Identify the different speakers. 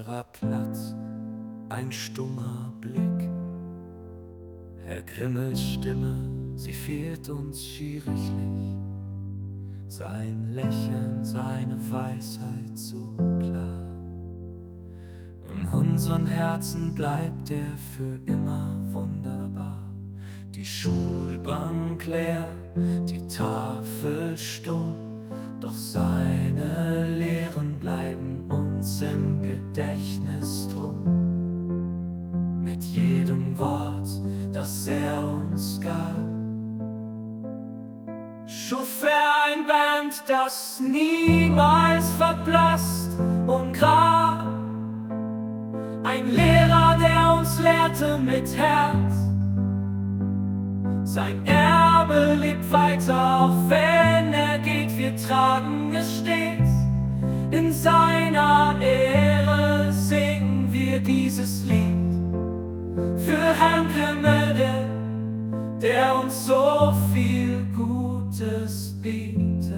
Speaker 1: unserer Platz, ein stummer Blick. Herr Grimmels Stimme, sie fehlt uns schieriglich. Sein Lächeln, seine Weisheit so klar. In unseren Herzen bleibt er für immer wunderbar. Die Schulbank leer, die Tafel stumm, doch seine Lehren bleiben uns im Gedächtnis drum. Mit jedem Wort, das er uns gab, schuf er ein Band, das niemals verblasst und grad. Ein Lehrer, der uns lehrte mit Herz. Sein Erbe lebt weiter, auch wenn er geht, wir tragen es stets. In seiner Ehre singen wir dieses Lied. Für Herrn Grimmel, der uns so viel